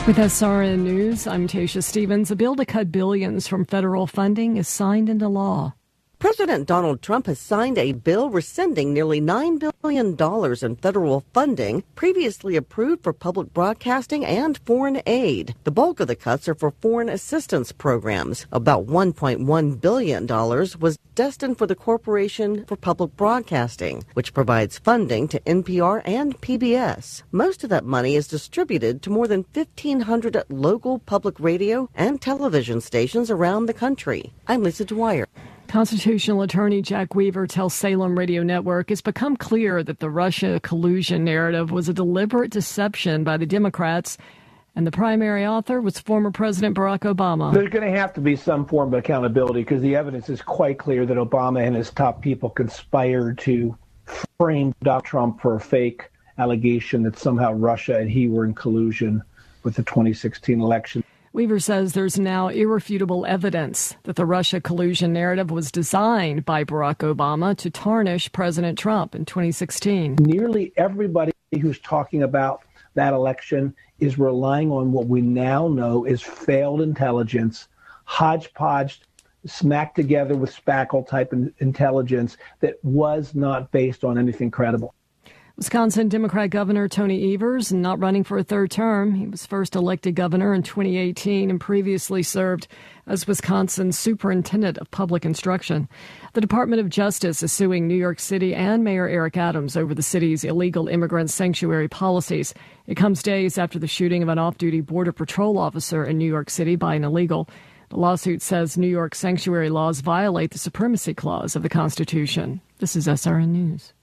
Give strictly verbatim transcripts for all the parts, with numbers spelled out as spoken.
With S R N News, I'm Tasha Stevens. A bill to cut billions from federal funding is signed into law. President Donald Trump has signed a bill rescinding nearly nine billion dollars in federal funding previously approved for public broadcasting and foreign aid. The bulk of the cuts are for foreign assistance programs. About one point one billion dollars was destined for the Corporation for Public Broadcasting, which provides funding to N P R and P B S. Most of that money is distributed to more than fifteen hundred local public radio and television stations around the country. I'm Lisa Dwyer. Constitutional attorney Jack Weaver tells Salem Radio Network it's become clear that the Russia collusion narrative was a deliberate deception by the Democrats, and the primary author was former President Barack Obama. There's going to have to be some form of accountability because the evidence is quite clear that Obama and his top people conspired to frame Donald Trump for a fake allegation that somehow Russia and he were in collusion with the twenty sixteen election. Weaver says there's now irrefutable evidence that the Russia collusion narrative was designed by Barack Obama to tarnish President Trump in twenty sixteen. Nearly everybody who's talking about that election is relying on what we now know is failed intelligence, hodgepodge, smacked together with spackle type intelligence that was not based on anything credible. Wisconsin Democrat Governor Tony Evers not running for a third term. He was first elected governor in twenty eighteen and previously served as Wisconsin's superintendent of public instruction. The Department of Justice is suing New York City and Mayor Eric Adams over the city's illegal immigrant sanctuary policies. It comes days after the shooting of an off-duty Border Patrol officer in New York City by an illegal. The lawsuit says New York sanctuary laws violate the Supremacy Clause of the Constitution. This is S R N News.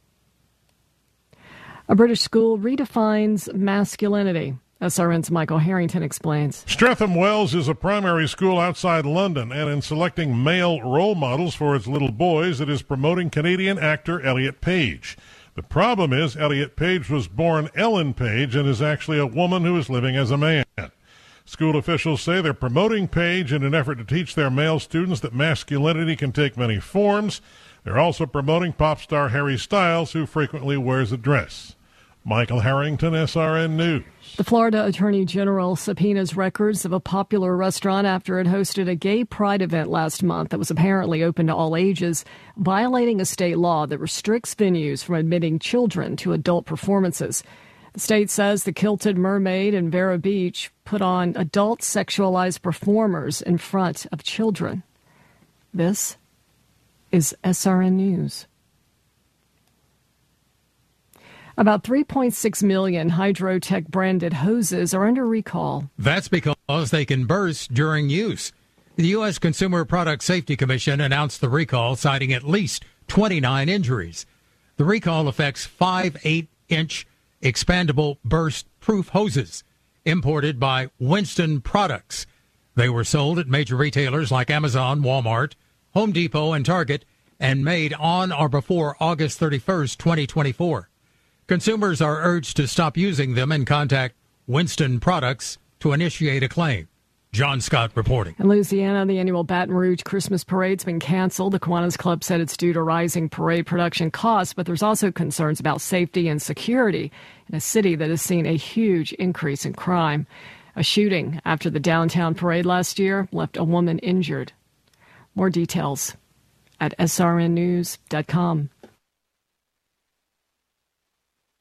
A British school redefines masculinity. S R N's Michael Harrington explains. Streatham Wells is a primary school outside London, and in selecting male role models for its little boys, it is promoting Canadian actor Elliot Page. The problem is Elliot Page was born Ellen Page and is actually a woman who is living as a man. School officials say they're promoting Page in an effort to teach their male students that masculinity can take many forms. They're also promoting pop star Harry Styles, who frequently wears a dress. Michael Harrington, S R N News. The Florida Attorney General subpoenas records of a popular restaurant after it hosted a gay pride event last month that was apparently open to all ages, violating a state law that restricts venues from admitting children to adult performances. The state says the Kilted Mermaid in Vero Beach put on adult sexualized performers in front of children. This is S R N News. About three point six million Hydrotech branded hoses are under recall. That's because they can burst during use. The U S Consumer Product Safety Commission announced the recall, citing at least twenty-nine injuries. The recall affects five eight-inch expandable burst-proof hoses imported by Winston Products. They were sold at major retailers like Amazon, Walmart, Home Depot, and Target, and made on or before August thirty-first, twenty twenty-four. Consumers are urged to stop using them and contact Winston Products to initiate a claim. John Scott reporting. In Louisiana, the annual Baton Rouge Christmas Parade's been canceled. The Kiwanis Club said it's due to rising parade production costs, but there's also concerns about safety and security in a city that has seen a huge increase in crime. A shooting after the downtown parade last year left a woman injured. More details at S R N news dot com.